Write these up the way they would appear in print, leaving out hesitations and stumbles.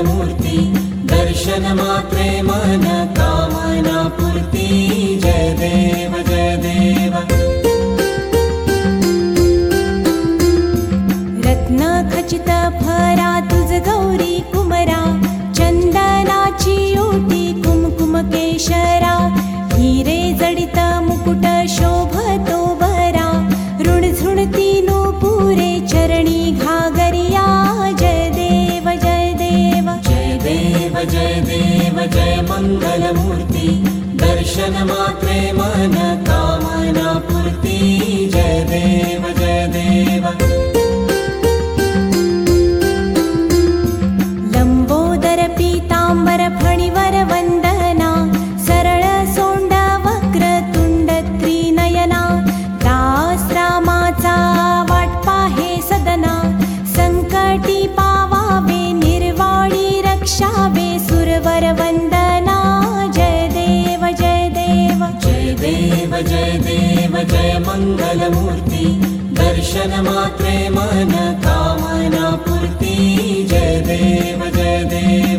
मंगलमूर्ती दर्शन मात्रे मन कामना पूर्ती जय देव जय देव रत्न खचित फरा तुझ गौरी कुमरा चंदनाची ओटी कुमकुम केशरा हिरे जडित मुकुट शोभतो बरा ऋणझुणती नूपुरे चरणी घागरिया जय देव जय देव जय देव जय देव जय मंगलमूर्ती दर्शन मात्रे मन कामना पूर्ती जय देव जय देव लंबोदर पीतांबर फणिवर वंदना सरळ सोंड वक्र तुंड त्रिनयना दास रामाचा वाट पाहे सदना संकटी पावावे निर्वाणी रक्षावे सुरवर वंदना जय देव जय देव जय देव जय देव जय मंगलमूर्ती दर्शन मात्रे मन कामना पूर्ती जय देव जय देव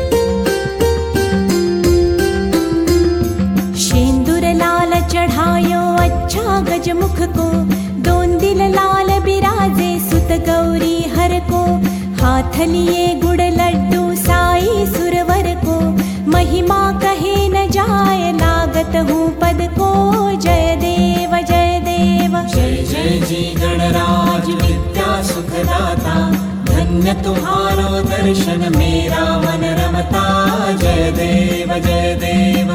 शेंदूर लाल चढ़ायो अच्छा गजमुख को दोन दिल लाल बिराजे सुत गौरी हर को हाथ लिए गुड़ लड्डू साई सुरवर को महिमा कहे न जाए लागत हूँ पद को जय देव जय देव जय जय जी गणराज विद्या सुखदाता धन्य तुम्हारो दर्शन मेरा मन रमता जय देव जय देव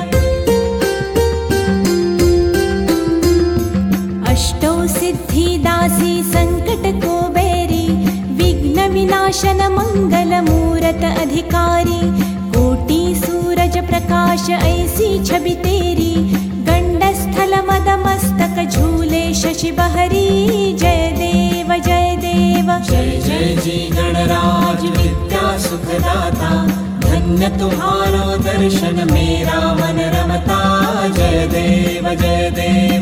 अष्टौ सिद्धि दासी संकट को बेरी विघ्न विनाशन मंगल मूरत अधिकारी कोटि सूरज प्रकाश ऐसी छवि तेरी गंड स्थल मद मस्तक झूले शशि बहरी जय देव जय देव जय जय जी गणराज विद्या सुखदाता धन्य तुम्हारो दर्शन मेरा मन रमता जय देव जय देव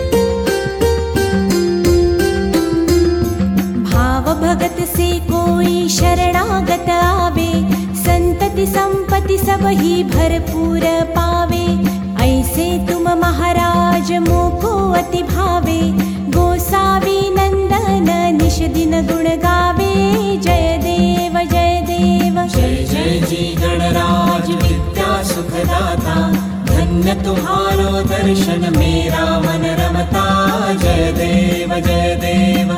भगत से कोई शरणागत आवे संतति संपत्ति सब ही भरपूर पावे ऐसे तुम महाराज मोको अति भावे गोसावी नंदन निश दिन गुण गावे जय देव जय देव जय जय जी गणराज विद्या सुखदाता धन्य तुम्हारो दर्शन मेरा मन रमता जय देव जय देव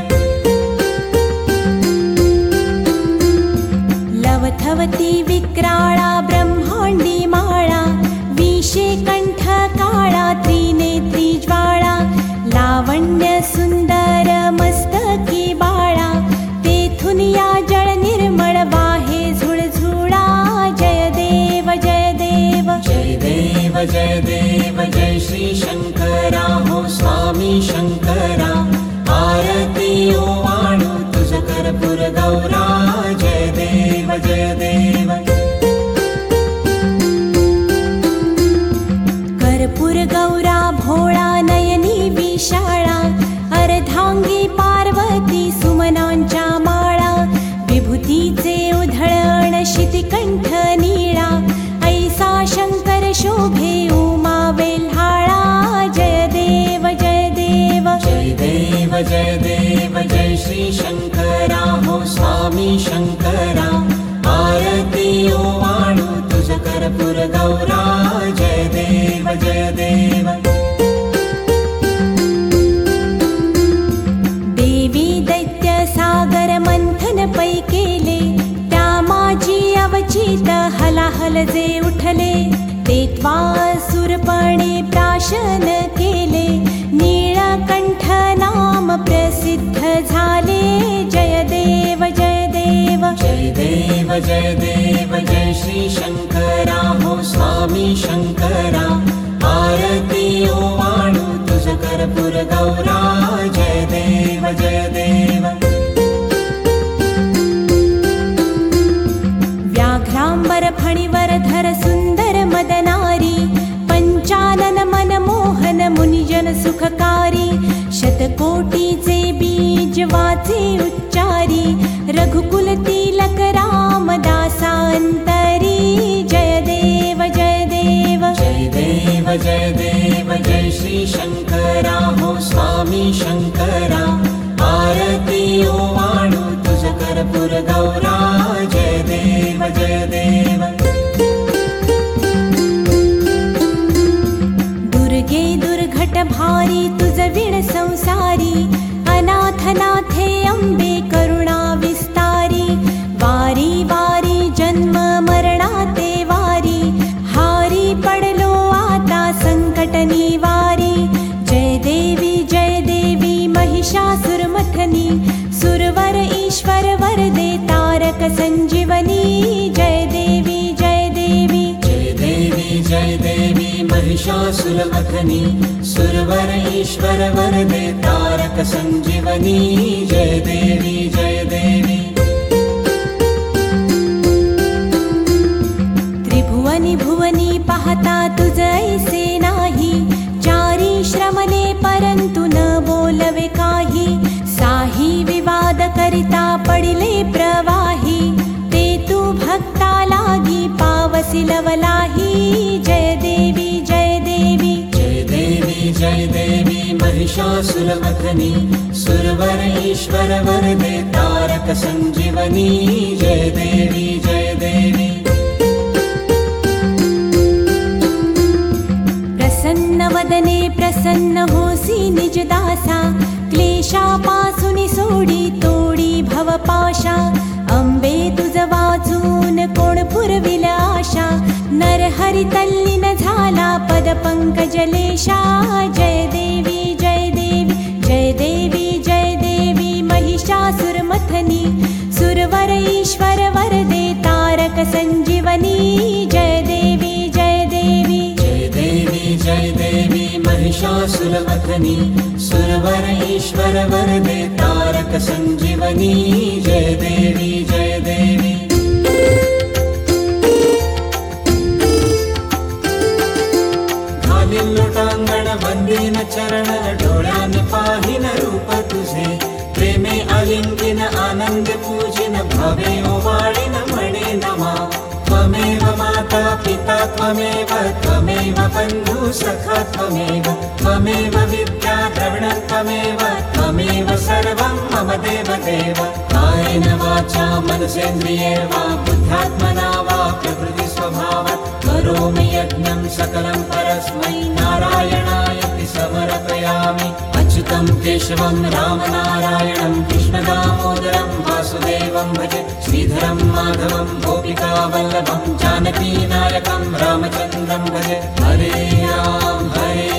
लवथवती विक्राळा ब्रह्मांडी माळा विशे कंठ काळा त्रिनेत्री ज्वाळा लावण्य सुंदर मस्तकी बाळा तेथून या जळ निर्मळ वाहे झुळझुळा जय देव जय देव जय देव जय देव जय श्री शंकरा हो स्वामी शंकरा आरती ओवाळू तुझ कर्पूर गौरा जय देव जय देव कर्पूर गौरा भोळा नयनी विशाळा अर्धांगी पार्वती सुमनांच्या माळा विभूतीचे उधळण शितिकंठ नीळा ऐसा शंकर शोभे उमा वेल्हाळा जय देव जय देव जय देव जय देव जय श्री शंकरा हो स्वामी शंकरा आरती ओवाळू तुझ कर्पूर गौरा जय देव जय देव देवी दैत्य सागर मंथन पै केले त्या माझी अवचित हलाहल जे उठले तेत्वा सुरपणे प्राशन केले नीळकंठ नाम प्रसिद्ध झाले जय देव जय देव जय देव जय देव जय श्री शंकरा हो स्वामी शंकरा आरती ओवाळू तुझ कर्पूर गौरा जय देव जय देव व्याघ्रांबर फणिवर धर सुंदर मदनारी पंचानन मनमोहन मुनिजन सुखकारी शतकोटीचे बीज वाचे उच्चारी रघुकुल तिलक रामदासांत जय देव जय श्री शंकरा हो स्वामी शंकरा आरती ओवाळू तुझ कर्पूर गौरा जय देव जय देव दुर्गे दुर्घट भारी तुझ विण संसारी अनाथनाथे अंबे करुणा विस्तारी वारी वारी जन्म मरणाते वारी हारी पडलो आता संकट निवारी जय देवी महिषासुरमथनी सुरवर ईश्वर वरदे तारक संजीवनी जय देवी जय देवी जय देवी महिषासुरमथनी सुरवर ईश्वर वरदे तारक संजीवनी जय देवी जय देवी त्रिभुवनी भुवनी पाहता तुझ ऐसे नाही चारी श्रमले परंतु न बोलवे काही साही विवाद करिता पडिले प्रवाही ते तू भक्ता लागी पावसी लवलाही जय देवी जय देवी जय देवी महिषासुरमथनी सुरवर ईश्वर वरदे तारक संजीवनी जय देवी जय देवी प्रसन्न वदने प्रसन्न होसी निज दासा क्लेशापासून सोडी तोडी भवपाशा अंबे तुझ वाचून कोण पुरविल आशा नरहरी तल्लीन झाला पद पंकजलेशा जय देवी जय देवी जय देवी जय देवी महिषासुरमथनी सुरवर ईश्वर वरदे तारक संजीवनी जय देवी जय देवी जय देवी महिषासुरमथनी सुरवर ईश्वर वरदे तारक संजीवनी जय देवी जय देवी घालील लोटांगण वंदीन चरण डोळ्याने पाहिन रूप तुझे प्रेमे आलिंगिन आनंद पूजिन भावे ओवाळीन म्हणे नमा त्वमेव माता पिता त्वमेव बन्धु सखा त्वमेव विद्या द्रविणं त्वमेव सर्वं मम देव देव कायेन वाचा मनसेन्द्रिये वा बुद्ध्यात्मना वा प्रकृति स्वभावात् करोमि यज्ञं सकलं परस्मै नारायणायति समर्पयामि अच्युतं केशवं रामनारायणं कृष्णदामोदरं वासुदेवं भजे श्रीधरं माधवं गोपिकावल्लभं जानकीनायकं रामचन्द्रं भजे हरे